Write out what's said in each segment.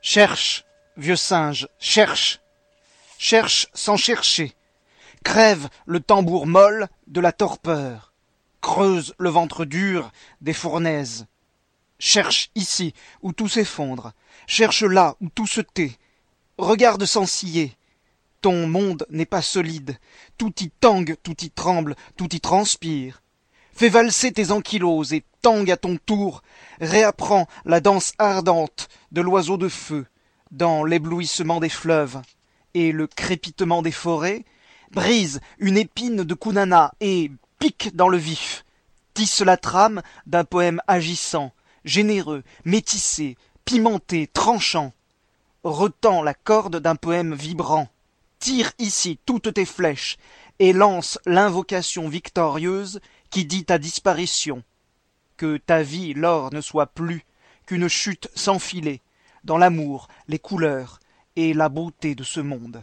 Cherche, vieux singe, cherche. Cherche sans chercher. Crève le tambour molle de la torpeur. Creuse le ventre dur des fournaises. Cherche ici où tout s'effondre. Cherche là où tout se tait. Regarde sans scier. Ton monde n'est pas solide. Tout y tangue, tout y tremble, tout y transpire. Fais valser tes ankyloses et tangue à ton tour. Réapprends la danse ardente de l'oiseau de feu dans l'éblouissement des fleuves et le crépitement des forêts. Brise une épine de kunana et pique dans le vif. Tisse la trame d'un poème agissant, généreux, métissé, pimenté, tranchant. Retends la corde d'un poème vibrant. Tire ici toutes tes flèches et lance l'invocation victorieuse qui dit ta disparition. Que ta vie, l'or, ne soit plus qu'une chute sans filet dans l'amour, les couleurs et la beauté de ce monde.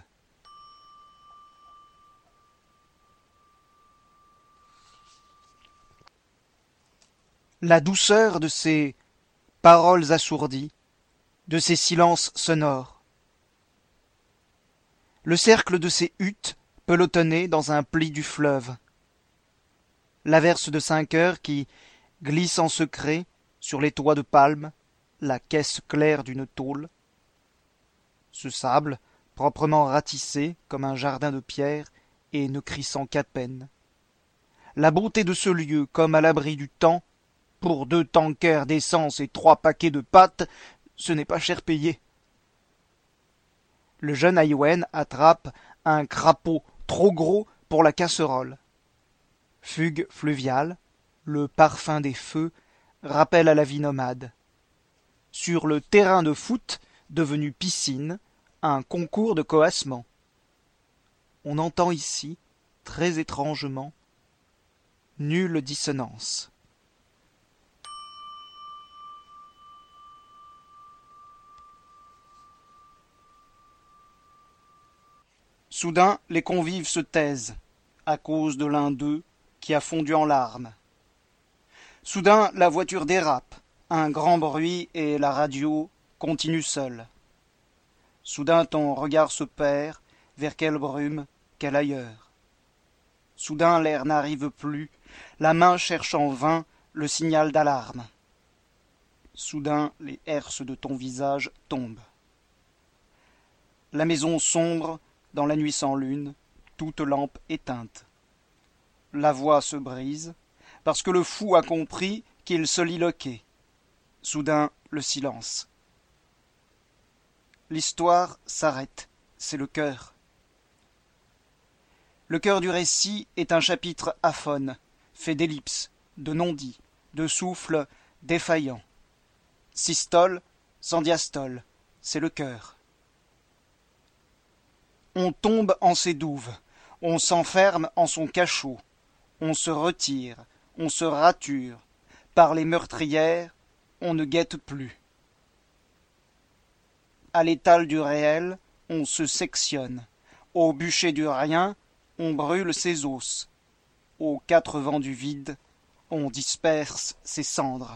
La douceur de ces paroles assourdies, de ces silences sonores. Le cercle de ces huttes pelotonnées dans un pli du fleuve. L'averse de 5 heures qui glisse en secret sur les toits de palme, la caisse claire d'une tôle. Ce sable, proprement ratissé comme un jardin de pierre et ne crissant qu'à peine. La beauté de ce lieu comme à l'abri du temps, pour 2 tankers d'essence et 3 paquets de pâtes, ce n'est pas cher payé. Le jeune Aïwen attrape un crapaud trop gros pour la casserole. Fugue fluviale, le parfum des feux, rappelle à la vie nomade. Sur le terrain de foot, devenu piscine, un concours de coassement. On entend ici, très étrangement, nulle dissonance. Soudain, les convives se taisent, à cause de l'un d'eux qui a fondu en larmes. Soudain, la voiture dérape, un grand bruit et la radio continue seule. Soudain, ton regard se perd, vers quelle brume, quel ailleurs. Soudain, l'air n'arrive plus, la main cherche en vain le signal d'alarme. Soudain, les herses de ton visage tombent. La maison sombre, dans la nuit sans lune, toute lampe éteinte. La voix se brise, parce que le fou a compris qu'il soliloquait. Soudain, le silence. L'histoire s'arrête, c'est le cœur. Le cœur du récit est un chapitre aphone, fait d'ellipses, de non-dits, de souffles défaillants. Systole sans diastole, c'est le cœur. On tombe en ses douves, on s'enferme en son cachot, on se retire, on se rature, par les meurtrières, on ne guette plus. À l'étal du réel, on se sectionne, au bûcher du rien, on brûle ses os, aux 4 vents du vide, on disperse ses cendres.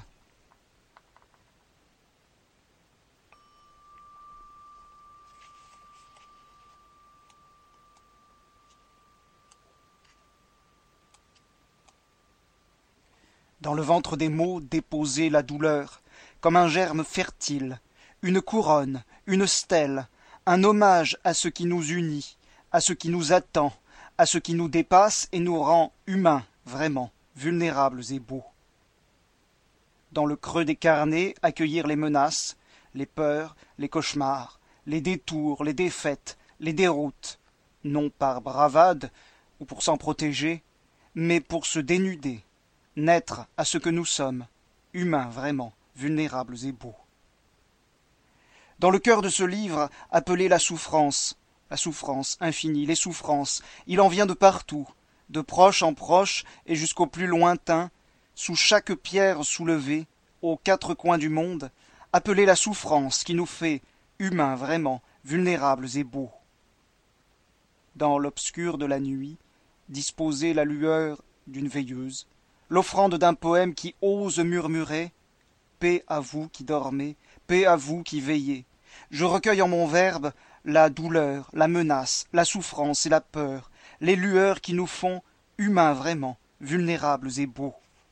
Dans le ventre des mots déposée la douleur, comme un germe fertile, une couronne, une stèle, un hommage à ce qui nous unit, à ce qui nous attend, à ce qui nous dépasse et nous rend humains, vraiment, vulnérables et beaux. Dans le creux des carnets, accueillir les menaces, les peurs, les cauchemars, les détours, les défaites, les déroutes, non par bravade ou pour s'en protéger, mais pour se dénuder, naître à ce que nous sommes, humains vraiment, vulnérables et beaux. Dans le cœur de ce livre, appelé la souffrance infinie, les souffrances, il en vient de partout, de proche en proche et jusqu'au plus lointain, sous chaque pierre soulevée, aux 4 coins du monde, appelée la souffrance qui nous fait, humains vraiment, vulnérables et beaux. Dans l'obscur de la nuit, disposer la lueur d'une veilleuse, l'offrande d'un poème qui ose murmurer « Paix à vous qui dormez, paix à vous qui veillez, Je recueille en mon verbe la douleur, la menace, la souffrance et la peur, les lueurs qui nous font humains vraiment, vulnérables et beaux.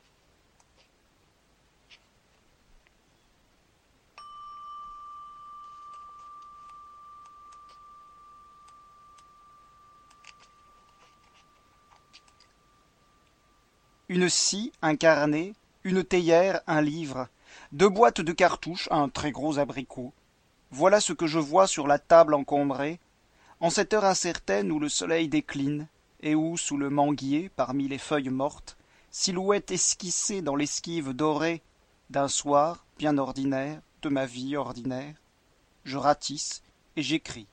Une scie, un carnet, une théière, un livre, 2 boîtes de cartouches, un très gros abricot. Voilà ce que je vois sur la table encombrée, en cette heure incertaine où le soleil décline, et où, sous le manguier, parmi les feuilles mortes, silhouette esquissée dans l'esquive dorée d'un soir bien ordinaire, de ma vie ordinaire, je ratisse et j'écris.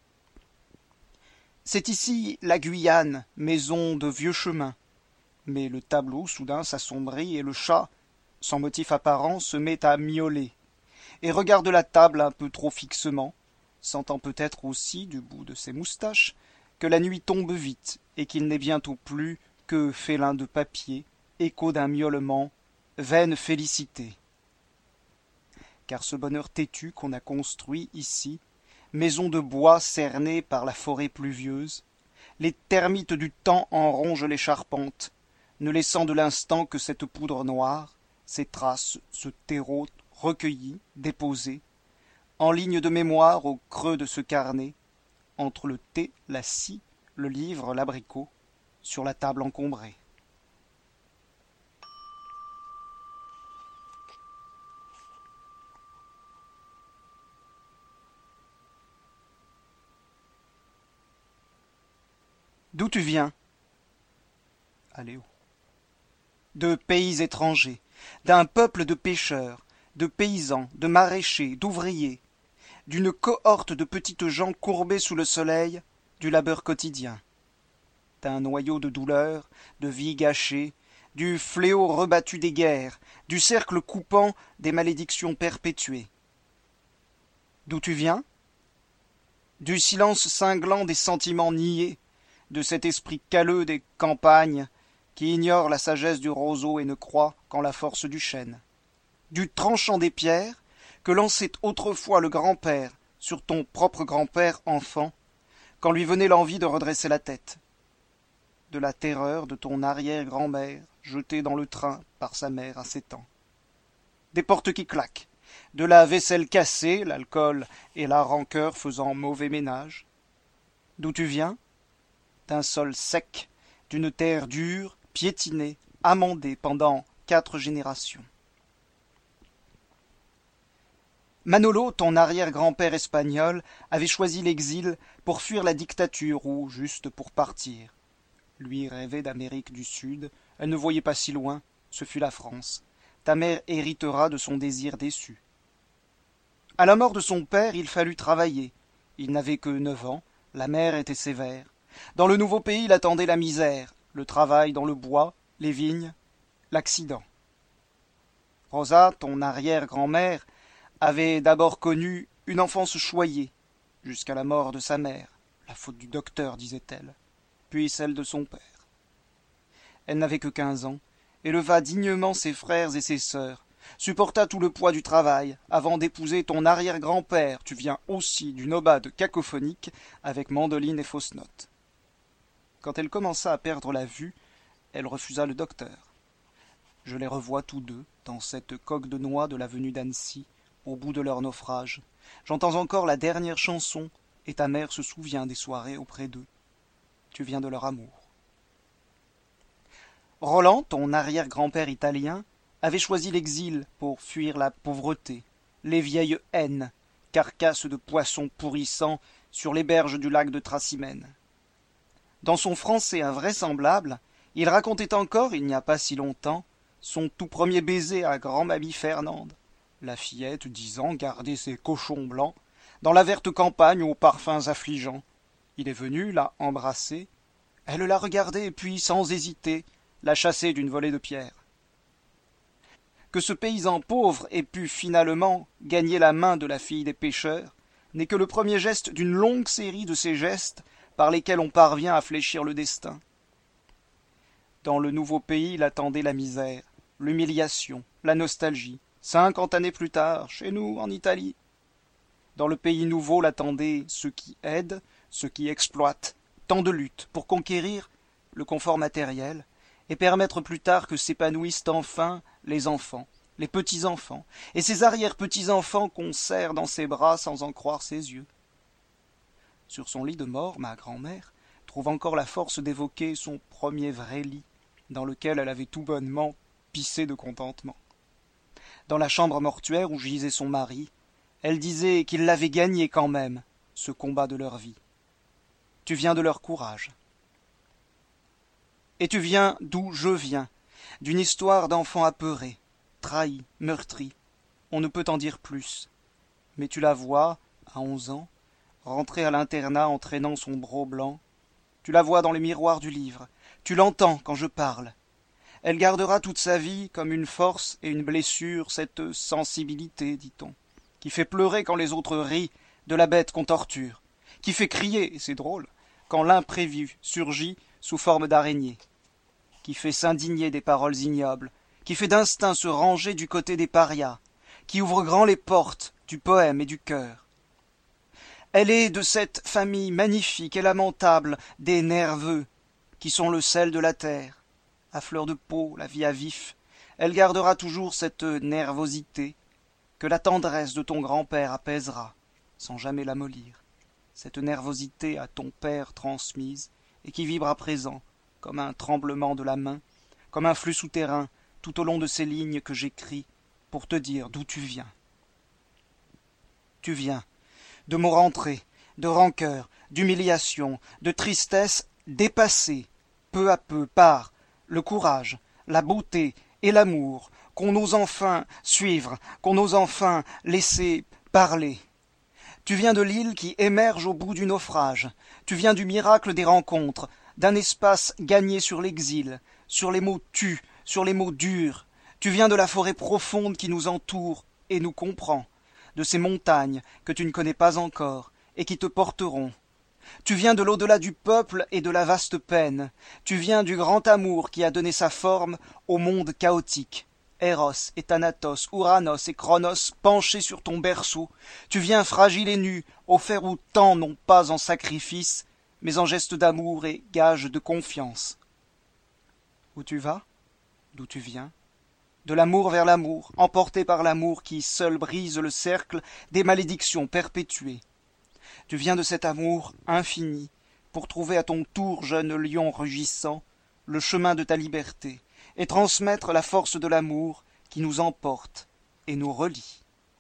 C'est ici la Guyane, maison de vieux chemins. Mais le tableau soudain s'assombrit et le chat, sans motif apparent, se met à miauler et regarde la table un peu trop fixement, sentant peut-être aussi, du bout de ses moustaches, que la nuit tombe vite et qu'il n'est bientôt plus que félin de papier, écho d'un miaulement, vaine félicité. Car ce bonheur têtu qu'on a construit ici, maison de bois cernée par la forêt pluvieuse, les termites du temps en rongent les charpentes, ne laissant de l'instant que cette poudre noire, ces traces, ce terreau recueilli, déposé, en ligne de mémoire au creux de ce carnet, entre le thé, la scie, le livre, l'abricot, sur la table encombrée. D'où tu viens? Allez où? De pays étrangers, d'un peuple de pêcheurs, de paysans, de maraîchers, d'ouvriers, d'une cohorte de petites gens courbées sous le soleil du labeur quotidien, d'un noyau de douleur, de vie gâchée, du fléau rebattu des guerres, du cercle coupant des malédictions perpétuées. D'où tu viens? Du silence cinglant des sentiments niais, de cet esprit calleux des campagnes qui ignore la sagesse du roseau et ne croit qu'en la force du chêne, du tranchant des pierres que lançait autrefois le grand-père sur ton propre grand-père enfant, quand lui venait l'envie de redresser la tête, de la terreur de ton arrière-grand-mère jetée dans le train par sa mère à 7 ans, des portes qui claquent, de la vaisselle cassée, l'alcool et la rancœur faisant mauvais ménage. D'où tu viens? D'un sol sec, d'une terre dure, piétinée, amendée pendant 4 générations. Manolo, ton arrière-grand-père espagnol, avait choisi l'exil pour fuir la dictature ou juste pour partir. Lui rêvait d'Amérique du Sud, elle ne voyait pas si loin, ce fut la France. Ta mère héritera de son désir déçu. À la mort de son père, il fallut travailler. Il n'avait que 9 ans, la mère était sévère. Dans le nouveau pays, il attendait la misère, le travail dans le bois, les vignes, l'accident. Rosa, ton arrière-grand-mère, avait d'abord connu une enfance choyée, jusqu'à la mort de sa mère, la faute du docteur, disait-elle, puis celle de son père. Elle n'avait que 15 ans, éleva dignement ses frères et ses sœurs, supporta tout le poids du travail, avant d'épouser ton arrière-grand-père, tu viens aussi d'une aubade cacophonique, avec mandoline et fausses notes. Quand elle commença à perdre la vue, elle refusa le docteur. Je les revois tous deux, dans cette coque de noix de l'avenue d'Annecy, au bout de leur naufrage. J'entends encore la dernière chanson, et ta mère se souvient des soirées auprès d'eux. Tu viens de leur amour. Roland, ton arrière-grand-père italien, avait choisi l'exil pour fuir la pauvreté, les vieilles haines, carcasses de poissons pourrissants sur les berges du lac de Tracymène. Dans son français invraisemblable, il racontait encore, il n'y a pas si longtemps, son tout premier baiser à grand-mamie Fernande, la fillette, 10 ans, gardait ses cochons blancs, dans la verte campagne aux parfums affligeants. Il est venu, l'a embrassée, elle l'a regardé, puis, sans hésiter, l'a chassé d'une volée de pierres. Que ce paysan pauvre ait pu finalement gagner la main de la fille des pêcheurs n'est que le premier geste d'une longue série de ces gestes par lesquels on parvient à fléchir le destin. Dans le nouveau pays l'attendait la misère, l'humiliation, la nostalgie, 50 années plus tard, chez nous, en Italie. Dans le pays nouveau l'attendaient ceux qui aident, ceux qui exploitent, tant de luttes pour conquérir le confort matériel et permettre plus tard que s'épanouissent enfin les enfants, les petits-enfants, et ces arrière-petits-enfants qu'on serre dans ses bras sans en croire ses yeux. Sur son lit de mort, ma grand-mère trouve encore la force d'évoquer son premier vrai lit, dans lequel elle avait tout bonnement pissé de contentement. Dans la chambre mortuaire où gisait son mari, elle disait qu'il l'avait gagné quand même, ce combat de leur vie. Tu viens de leur courage. Et tu viens d'où je viens, d'une histoire d'enfants apeurés, trahis, meurtris. On ne peut en dire plus. Mais tu la vois, à 11 ans, rentrer à l'internat en traînant son broc blanc. Tu la vois dans les miroirs du livre. Tu l'entends quand je parle. Elle gardera toute sa vie comme une force et une blessure cette sensibilité, dit-on, qui fait pleurer quand les autres rient de la bête qu'on torture, qui fait crier, et c'est drôle, quand l'imprévu surgit sous forme d'araignée, qui fait s'indigner des paroles ignobles, qui fait d'instinct se ranger du côté des parias, qui ouvre grand les portes du poème et du cœur. Elle est de cette famille magnifique et lamentable des nerveux, qui sont le sel de la terre. À fleur de peau, la vie à vif, elle gardera toujours cette nervosité que la tendresse de ton grand-père apaisera, sans jamais l'amollir. Cette nervosité à ton père transmise, et qui vibre à présent, comme un tremblement de la main, comme un flux souterrain, tout au long de ces lignes que j'écris, pour te dire d'où tu viens. Tu viens de mots rentrés, de rancœur, d'humiliation, de tristesse dépassée, peu à peu, par le courage, la beauté et l'amour, qu'on ose enfin suivre, qu'on ose enfin laisser parler. Tu viens de l'île qui émerge au bout du naufrage, tu viens du miracle des rencontres, d'un espace gagné sur l'exil, sur les mots tus, sur les mots durs, tu viens de la forêt profonde qui nous entoure et nous comprend, de ces montagnes que tu ne connais pas encore et qui te porteront. Tu viens de l'au-delà du peuple et de la vaste peine. Tu viens du grand amour qui a donné sa forme au monde chaotique. Eros et Thanatos, Ouranos et Chronos penchés sur ton berceau. Tu viens fragile et nu, offert où tant non pas en sacrifice, mais en geste d'amour et gage de confiance. Où tu vas? D'où tu viens? De l'amour vers l'amour, emporté par l'amour qui seul brise le cercle des malédictions perpétuées. Tu viens de cet amour infini pour trouver à ton tour, jeune lion rugissant, le chemin de ta liberté et transmettre la force de l'amour qui nous emporte et nous relie.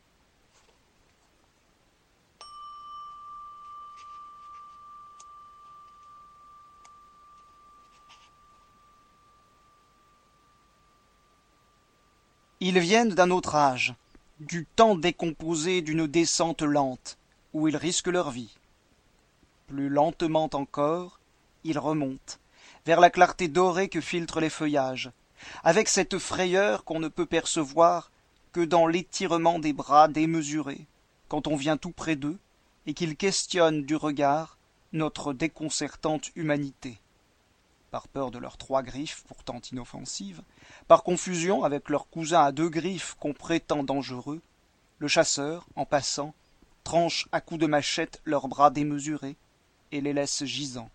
Ils viennent d'un autre âge, du temps décomposé d'une descente lente, où ils risquent leur vie. Plus lentement encore, ils remontent, vers la clarté dorée que filtrent les feuillages, avec cette frayeur qu'on ne peut percevoir que dans l'étirement des bras démesurés, quand on vient tout près d'eux, et qu'ils questionnent du regard notre déconcertante humanité. Par peur de leurs 3 griffes pourtant inoffensives, par confusion avec leurs cousins à 2 griffes qu'on prétend dangereux, le chasseur, en passant, tranche à coups de machette leurs bras démesurés et les laisse gisants.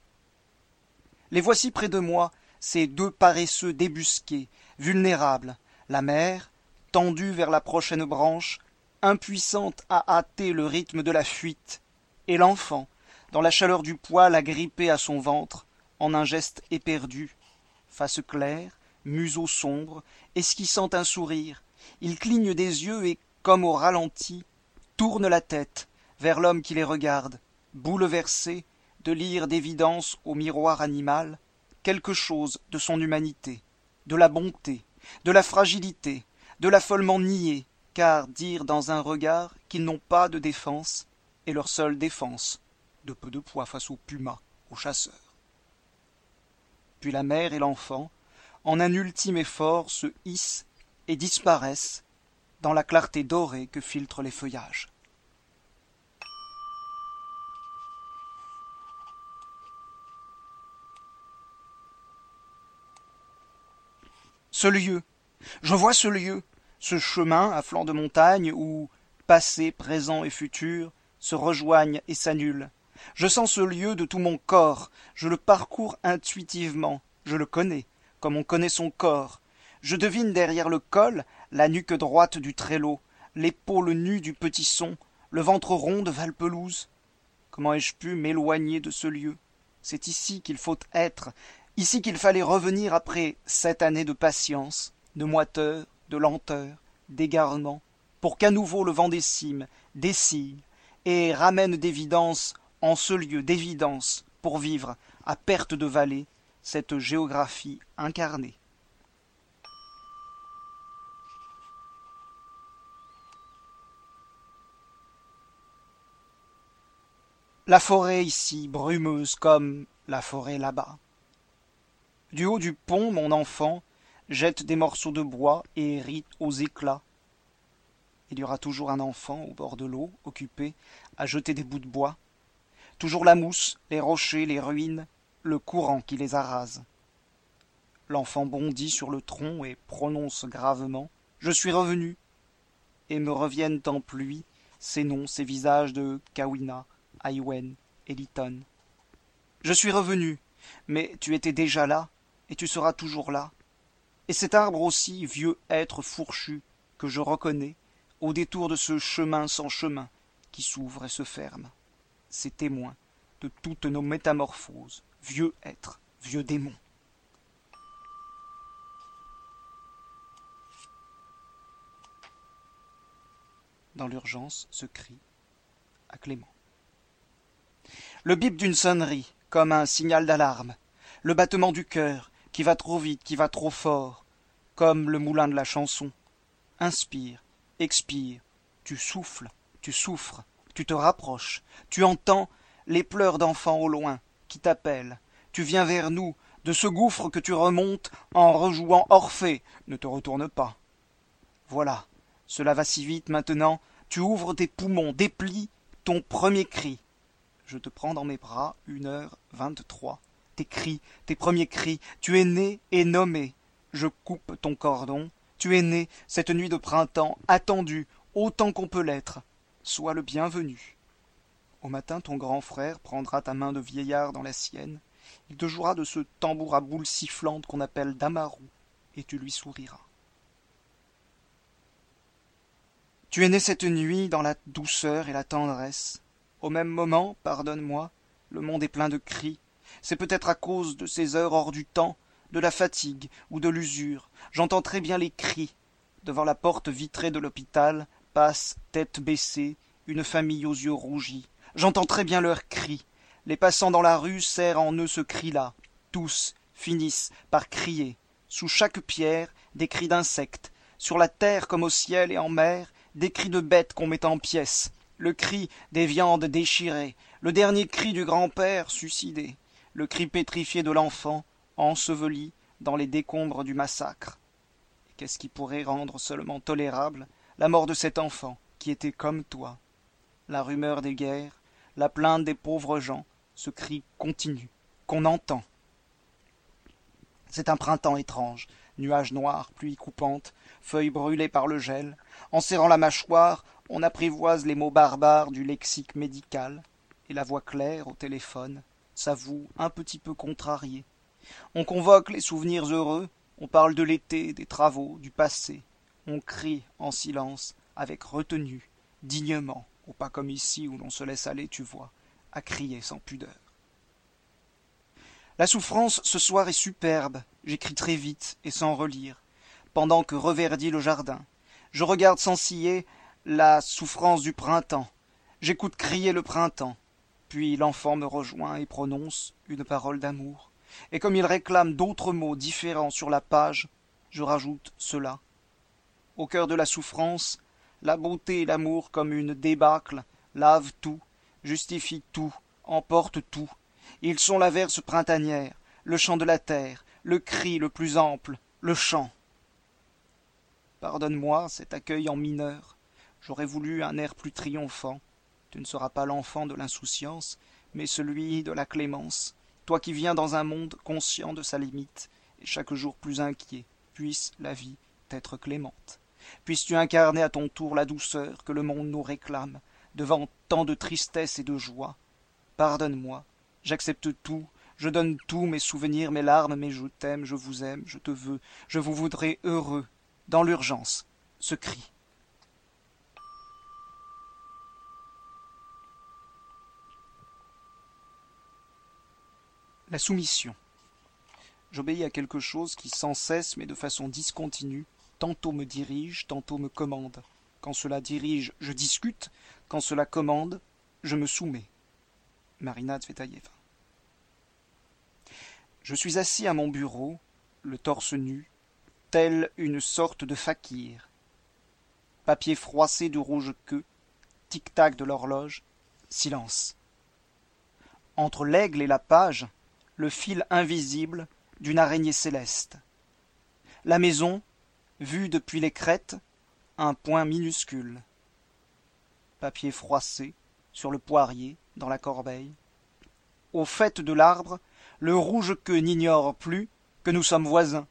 Les voici près de moi, ces 2 paresseux débusqués, vulnérables, la mère, tendue vers la prochaine branche, impuissante à hâter le rythme de la fuite, et l'enfant, dans la chaleur du poil agrippé à son ventre, en un geste éperdu, face claire, museau sombre, esquissant un sourire, il cligne des yeux et, comme au ralenti, tourne la tête vers l'homme qui les regarde, bouleversé de lire d'évidence au miroir animal quelque chose de son humanité, de la bonté, de la fragilité, de l'affolement nié, car dire dans un regard qu'ils n'ont pas de défense est leur seule défense, de peu de poids face au puma, au chasseur. Puis la mère et l'enfant, en un ultime effort, se hissent et disparaissent dans la clarté dorée que filtrent les feuillages. Ce lieu, je vois ce lieu, ce chemin à flanc de montagne où, passé, présent et futur, se rejoignent et s'annulent. Je sens ce lieu de tout mon corps, je le parcours intuitivement, je le connais, comme on connaît son corps. Je devine derrière le col la nuque droite du trélot, l'épaule nue du petit-son, le ventre rond de Valpelouse. Comment ai-je pu m'éloigner de ce lieu? C'est ici qu'il faut être, ici qu'il fallait revenir après 7 années de patience, de moiteur, de lenteur, d'égarement, pour qu'à nouveau le vent décime, dessille, et ramène d'évidence en ce lieu d'évidence pour vivre, à perte de vallée, cette géographie incarnée. La forêt ici, brumeuse comme la forêt là-bas. Du haut du pont, mon enfant jette des morceaux de bois et rit aux éclats. Il y aura toujours un enfant au bord de l'eau, occupé à jeter des bouts de bois. Toujours la mousse, les rochers, les ruines, le courant qui les arrase. L'enfant bondit sur le tronc et prononce gravement « Je suis revenu !» Et me reviennent en pluie ces noms, ces visages de Kawina, Aïwen et Lytton. Je suis revenu, mais tu étais déjà là, et tu seras toujours là. Et cet arbre aussi, vieux être fourchu, que je reconnais, au détour de ce chemin sans chemin, qui s'ouvre et se ferme. C'est témoin de toutes nos métamorphoses, vieux être, vieux démon. Dans l'urgence, ce cri à Clément. Le bip d'une sonnerie, comme un signal d'alarme, le battement du cœur, qui va trop vite, qui va trop fort, comme le moulin de la chanson. Inspire, expire, tu souffles, tu souffres, tu te rapproches, tu entends les pleurs d'enfants au loin qui t'appellent, tu viens vers nous, de ce gouffre que tu remontes en rejouant Orphée, ne te retourne pas. Voilà, cela va si vite maintenant, tu ouvres tes poumons, déplies ton premier cri. Je te prends dans mes bras, 1h23. Tes cris, tes premiers cris, tu es né et nommé. Je coupe ton cordon, tu es né cette nuit de printemps, attendu, autant qu'on peut l'être. Sois le bienvenu. Au matin, ton grand frère prendra ta main de vieillard dans la sienne. Il te jouera de ce tambour à boules sifflantes qu'on appelle damarou, et tu lui souriras. Tu es né cette nuit dans la douceur et la tendresse. Au même moment, pardonne-moi, le monde est plein de cris. C'est peut-être à cause de ces heures hors du temps, de la fatigue ou de l'usure. J'entends très bien les cris. Devant la porte vitrée de l'hôpital passe, tête baissée, une famille aux yeux rougis. J'entends très bien leurs cris. Les passants dans la rue serrent en eux ce cri-là. Tous finissent par crier. Sous chaque pierre, des cris d'insectes. Sur la terre comme au ciel et en mer, des cris de bêtes qu'on met en pièces. Le cri des viandes déchirées, le dernier cri du grand-père suicidé, le cri pétrifié de l'enfant, enseveli dans les décombres du massacre. Et qu'est-ce qui pourrait rendre seulement tolérable la mort de cet enfant qui était comme toi? La rumeur des guerres, la plainte des pauvres gens, ce cri continu, qu'on entend. C'est un printemps étrange, nuages noirs, pluie coupante, feuilles brûlées par le gel. En serrant la mâchoire, on apprivoise les mots barbares du lexique médical, et la voix claire au téléphone s'avoue un petit peu contrariée. On convoque les souvenirs heureux, on parle de l'été, des travaux, du passé. On crie en silence, avec retenue, dignement, ou pas comme ici où l'on se laisse aller, tu vois, à crier sans pudeur. La souffrance ce soir est superbe, j'écris très vite et sans relire, pendant que reverdit le jardin. Je regarde sans ciller la souffrance du printemps, j'écoute crier le printemps, puis l'enfant me rejoint et prononce une parole d'amour, et comme il réclame d'autres mots différents sur la page, je rajoute cela. Au cœur de la souffrance, la beauté et l'amour comme une débâcle lavent tout, justifient tout, emportent tout. Ils sont la verse printanière, le chant de la terre, le cri le plus ample, le chant. Pardonne-moi cet accueil en mineur. J'aurais voulu un air plus triomphant. Tu ne seras pas l'enfant de l'insouciance, mais celui de la clémence. Toi qui viens dans un monde conscient de sa limite, et chaque jour plus inquiet, puisse la vie t'être clémente. Puisses-tu incarner à ton tour la douceur que le monde nous réclame, devant tant de tristesse et de joie. Pardonne-moi, j'accepte tout, je donne tout, mes souvenirs, mes larmes, mais je t'aime, je vous aime, je te veux, je vous voudrais heureux. Dans l'urgence, ce cri. La soumission. J'obéis à quelque chose qui sans cesse, mais de façon discontinue, tantôt me dirige, tantôt me commande. Quand cela dirige, je discute, quand cela commande, je me soumets. Marina Tsvetaeva. Je suis assis à mon bureau, le torse nu, tel une sorte de fakir. Papier froissé de rouge queue, tic-tac de l'horloge, silence. Entre l'aigle et la page, le fil invisible d'une araignée céleste. La maison, vue depuis les crêtes, un point minuscule. Papier froissé sur le poirier, dans la corbeille. Au faîte de l'arbre, le rouge-queue n'ignore plus que nous sommes voisins.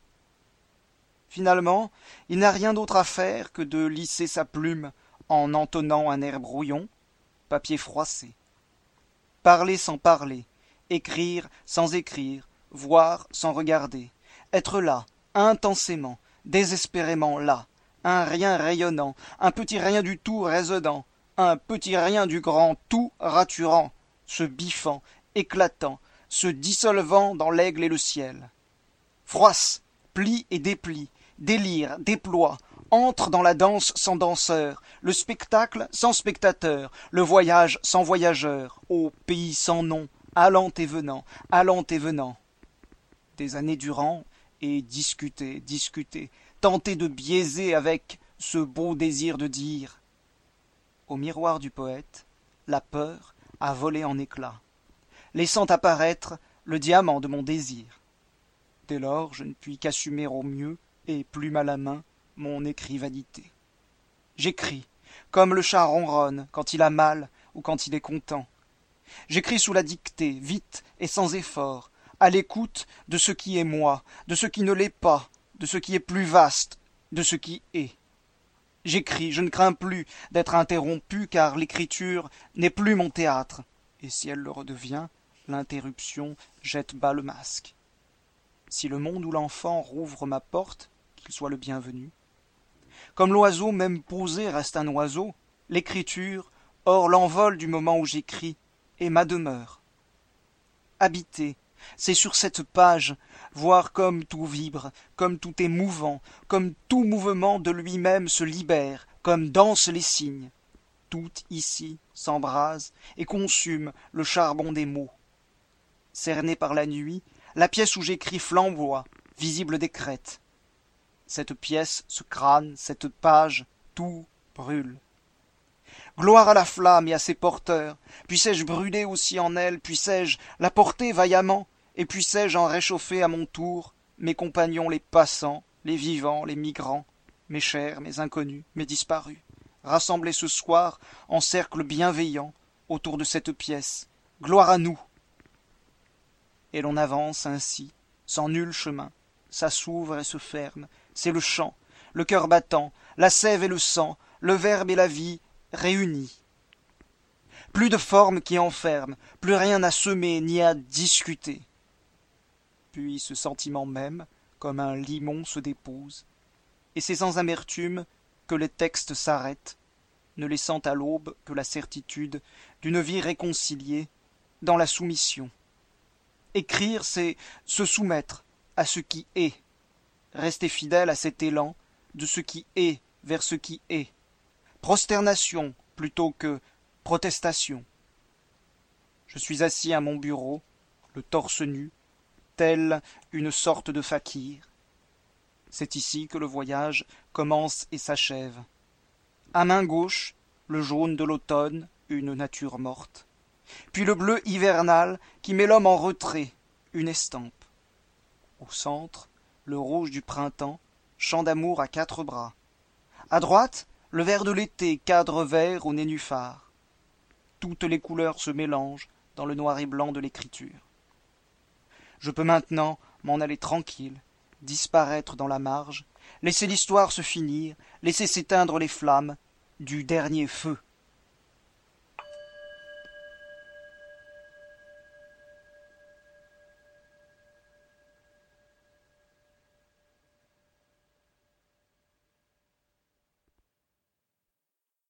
Finalement, il n'a rien d'autre à faire que de lisser sa plume en entonnant un air brouillon, papier froissé. Parler sans parler, écrire sans écrire, voir sans regarder, être là, intensément, désespérément là, un rien rayonnant, un petit rien du tout résonnant, un petit rien du grand tout raturant, se biffant, éclatant, se dissolvant dans l'aigle et le ciel. Froisse, plie et déplie, délire, déploie, entre dans la danse sans danseur, le spectacle sans spectateur, le voyage sans voyageur, ô pays sans nom, allant et venant, allant et venant. Des années durant, et discuter, discuter, tenter de biaiser avec ce beau désir de dire. Au miroir du poète, la peur a volé en éclats, laissant apparaître le diamant de mon désir. Dès lors, je ne puis qu'assumer au mieux, et plume à la main, mon écrivanité. J'écris, comme le chat ronronne quand il a mal ou quand il est content. J'écris sous la dictée, vite et sans effort, à l'écoute de ce qui est moi, de ce qui ne l'est pas, de ce qui est plus vaste, de ce qui est. J'écris, je ne crains plus d'être interrompu, car l'écriture n'est plus mon théâtre, et si elle le redevient, l'interruption jette bas le masque. Si le monde ou l'enfant rouvre ma porte, qu'il soit le bienvenu. Comme l'oiseau même posé reste un oiseau, l'écriture, hors l'envol du moment où j'écris, est ma demeure. Habiter, c'est sur cette page voir comme tout vibre, comme tout est mouvant, comme tout mouvement de lui-même se libère, comme dansent les signes. Tout ici s'embrase et consume le charbon des mots. Cernée par la nuit, la pièce où j'écris flamboie, visible des crêtes. Cette pièce, ce crâne, cette page, tout brûle. Gloire à la flamme et à ses porteurs, puissé-je brûler aussi en elle, puissé-je la porter vaillamment, et puissé-je en réchauffer à mon tour mes compagnons les passants, les vivants, les migrants, mes chers, mes inconnus, mes disparus, rassemblés ce soir en cercle bienveillant autour de cette pièce. Gloire à nous! Et l'on avance ainsi, sans nul chemin, ça s'ouvre et se ferme, c'est le chant, le cœur battant, la sève et le sang, le verbe et la vie réunis. Plus de forme qui enferme, plus rien à semer ni à discuter. Puis ce sentiment même, comme un limon se dépose, et c'est sans amertume que les textes s'arrêtent, ne laissant à l'aube que la certitude d'une vie réconciliée dans la soumission. Écrire, c'est se soumettre à ce qui est, rester fidèle à cet élan de ce qui est vers ce qui est, prosternation plutôt que protestation. Je suis assis à mon bureau, le torse nu, tel une sorte de fakir. C'est ici que le voyage commence et s'achève. À main gauche, le jaune de l'automne, une nature morte. Puis le bleu hivernal qui met l'homme en retrait, une estampe. Au centre, le rouge du printemps, chant d'amour à quatre bras. À droite, le vert de l'été, cadre vert au nénuphar. Toutes les couleurs se mélangent dans le noir et blanc de l'écriture. Je peux maintenant m'en aller tranquille, disparaître dans la marge, laisser l'histoire se finir, laisser s'éteindre les flammes du dernier feu.